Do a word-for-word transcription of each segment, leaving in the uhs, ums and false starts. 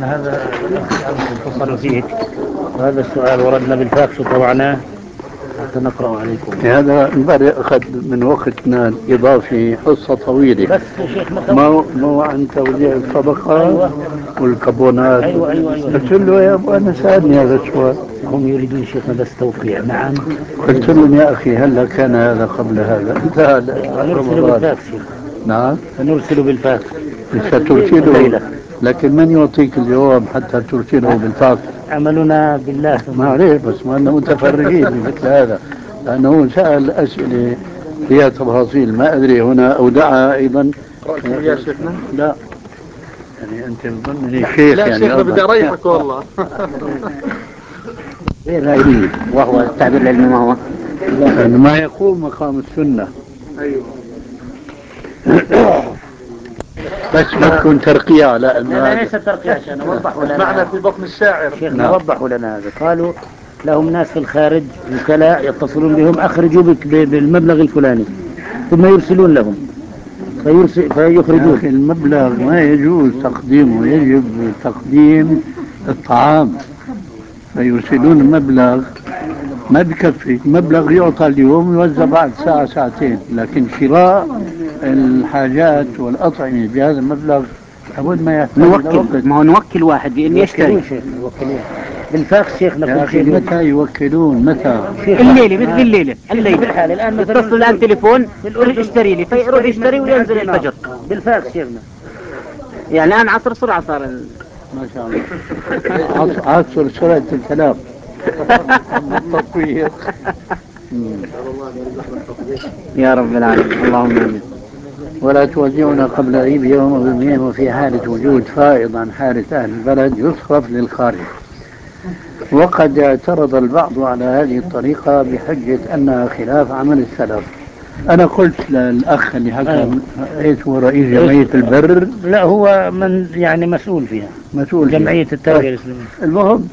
شيخنا هذا اتصلوا فيك وهذا السؤال وردنا بالفاكس وطبعناه حتى نقرأ عليكم. هذا امبارح أخذ من وقتنا الإضافي حصة طويلة. بس شيخنا ما هو ما هو عن توزيع الصدقة أيوة. والكربونات. أيوة أيوة أيوة. قلت له يا أبو أنا سألني هذا السؤال. هم يريدون شيخنا بس توقيع. نعم. قلت لهم يا أخي هلا كان هذا قبل هذا انتهى نرسل بالفاكس. نعم سنرسل بالفاكس. سترسله، لكن من يعطيك الجواب حتى ترسله بالفاكس؟ عملنا بالله. ما عليه، بس ما أننا متفرغين لمثل هذا، لأنه سأل أسئلة فيها تفاصيل ما أدري هنا أودعها أيضا. قرأتم يا شيخنا؟ لا يعني أنت بظنني شيخ. لا يعني شيخنا بدي أريحك والله. غير علمي، وهو التعبير العلمي ما هو أنه ما يقوم مقام السنة. أيوه. بس ما تكون ترقية على أنه لا ليس ترقية عشان وضحوا لنا. معنى في بطن الشاعر. شيخنا وضحوا لنا هذا. قالوا لهم ناس في الخارج وكلاء يتصلون بهم أخرجوا بك بالمبلغ الفلاني ثم يرسلون لهم فيرسل فيخرجون. المبلغ ما يجوز تقديمه، يجب تقديم الطعام. فيرسلون المبلغ ما بكفي، مبلغ يعطى اليوم يوزع بعد ساعة ساعتين، لكن شراء الحاجات والأطعمة بهذا المبلغ أول ما يحتاج نوكل. ما هو نوكل واحد بأن يشتري يوكلون بالفاكس. شيخنا يا أخي متى يوكلون؟ متى؟ الليلة مثل الليلة الليلة بالحال الآن مثلا يتصل الآن تليفون يقول اشتري لي فيروح يشتري وينزل الفجر بالفاكس. شيخنا يعني الآن عصر سرعة صار. ما شاء الله عصر سرعة الكلام. التطوير. يا رب العالمين اللهم آمين. ولا توزعنا قبل عيد يوم أو يومين، وفي حالة وجود فائض عن حالة أهل البلد يصرف للخارج. وقد اعترض البعض على هذه الطريقة بحجة أنها خلاف عمل السلف. أنا قلت للأخ اللي حكى ايش هو رئيس جمعية البر؟ لا هو من يعني مسؤول فيها، مسؤول جمعية فيها. التوعية الإسلامية. المهم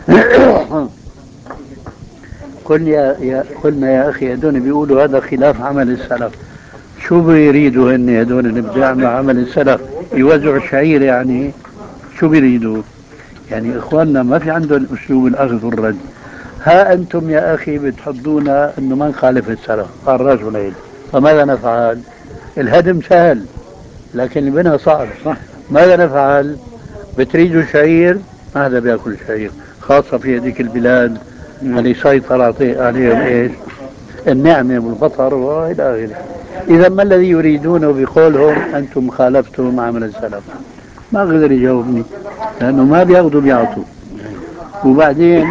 قل يا يا قلنا يا أخي هذول بيقولوا هذا خلاف عمل السلف. شو بيريدوا هن هذول اللي بيعملوا عمل السلف؟ يوزعوا الشعير يعني؟ شو بيريدوا؟ يعني إخواننا ما في عندهم أسلوب الأخذ والرد. ها أنتم يا أخي بتحضونا أنه ما نخالف السلف، قال رجلين، فماذا نفعل؟ الهدم سهل لكن البناء صعب، صح؟ ماذا نفعل؟ بتريدوا شعير؟ هذا بياكل شعير، خاصة في هذيك البلاد اللي سيطر عليهم ايش؟ النعمة والبطر والى اخره. إذا ما الذي يريدونه بقولهم أنتم خالفتم عمل السلف؟ ما قدر يجاوبني لأنه ما بياخذوا بيعطوا، وبعدين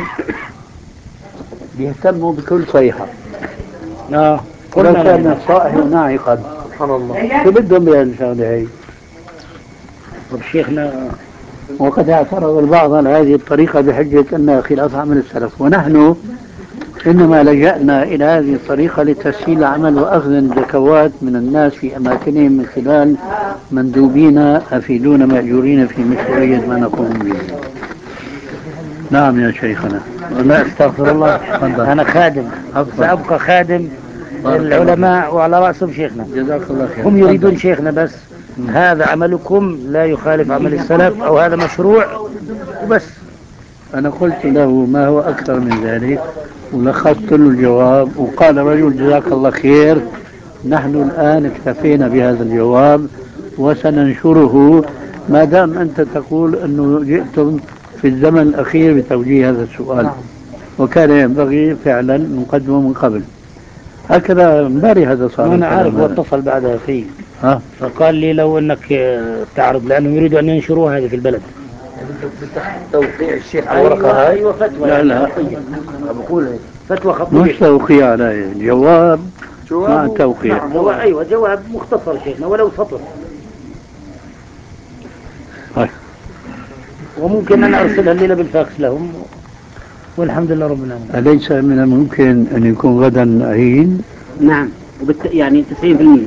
بيهتموا بكل صيحة. اه كل كان صائح ناعقا. سبحان الله. شو بدهم بهالشغلة هي؟ طب شيخنا وقد اعترض البعض على هذه الطريقة بحجة أنها خلاف عمل السلف، ونحن إنما لجأنا إلى هذه الطريقة لتسهيل العمل وأخذ الزكوات من الناس في أماكنهم من خلال مندوبين أفيدون مأجورين في مشروعية ما نقوم به. نعم يا شيخنا. لا استغفر الله. أنا خادم سأبقى خادم العلماء وعلى رأسهم شيخنا. جزاك الله خير. هم يريدون شيخنا بس هذا عملكم لا يخالف عمل السلف أو هذا مشروع وبس. أنا قلت له ما هو أكثر من ذلك ولخصت له الجواب، وقال رجل جزاك الله خير نحن الآن اكتفينا بهذا الجواب وسننشره ما دام أنت تقول أنه جئتم في الزمن الأخير بتوجيه هذا السؤال، وكان ينبغي فعلا نقدمه من قبل. هكذا امبارح هذا صار. أنا عارف واتصل بعدها فيه ها؟ فقال لي لو أنك تعرض لأنهم يريدوا أن ينشروها هذه في البلد. توقيع الشيخ على ورقة هاي. أيوة فتوى. لا لا بقول فتوى خطية مش توقيع عليه، جواب مع توقيع. نعم هو أيوة جواب مختصر شيخنا ولو سطر. هاي. وممكن أن أرسلها الليلة بالفاكس لهم والحمد لله رب العالمين. أليس من الممكن أن يكون غدا عيد؟ نعم وبالت... يعني تسعين بالمئة.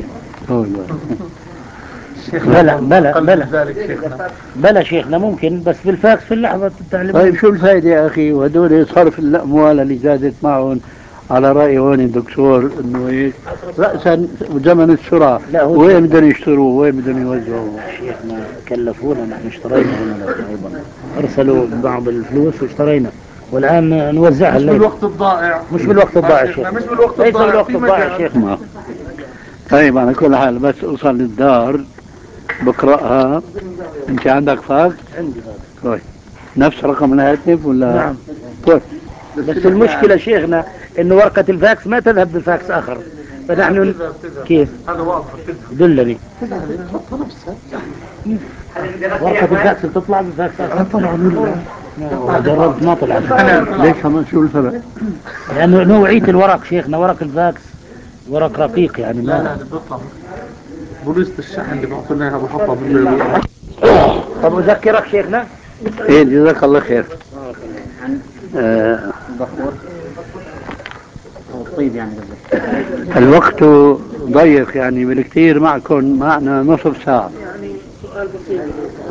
بلى بلى بلى بلى شيخنا ممكن بس بالفاكس في اللحظة التعليم. طيب شو الفائدة يا أخي؟ وهدول صرف الأموال اللي زادت معهم على رأي هون الدكتور إنه إيش؟ رأسا زمن السرعة، وين بدهم يشتروا وين بدهم يوزعوا؟ شيخنا كلفونا نحن اشترينا هنا أيضا أرسلوا بعض الفلوس واشترينا، والآن نوزعها مش الليل. بالوقت الضائع، مش بالوقت الضائع شيخ، مش بالوقت ليس الضائع، بالوقت في الضائع مجال. شيخ. ما. طيب على كل حال بس أوصل للدار بقرأها. أنت عندك فاكس؟ عندي هذا. كويس. نفس رقم الهاتف ولا؟ نعم. كويس. بس المشكلة شيخنا إنه ورقة الفاكس ما تذهب بفاكس آخر، فنحن تذهب- تذهب. كيف؟ هذا واضح، تذهب دلني. تذهب حطها نفسها. ورقة الفاكس تطلع بفاكس آخر؟ طبعا ولا جربت ما طلعت. ليش هم شو الفرق؟ لأنه نوعية الورق شيخنا، ورق الفاكس ورق رقيق يعني لا لا ما. اللي بيطلع بوليسة الشحن اللي بيعطونا اياها بحطها بال طب أذكرك شيخنا؟ إيه جزاك الله خير. آه الطيب يعني قصدك. الوقت ضيق يعني بالكثير معكم، معنا نصف ساعة.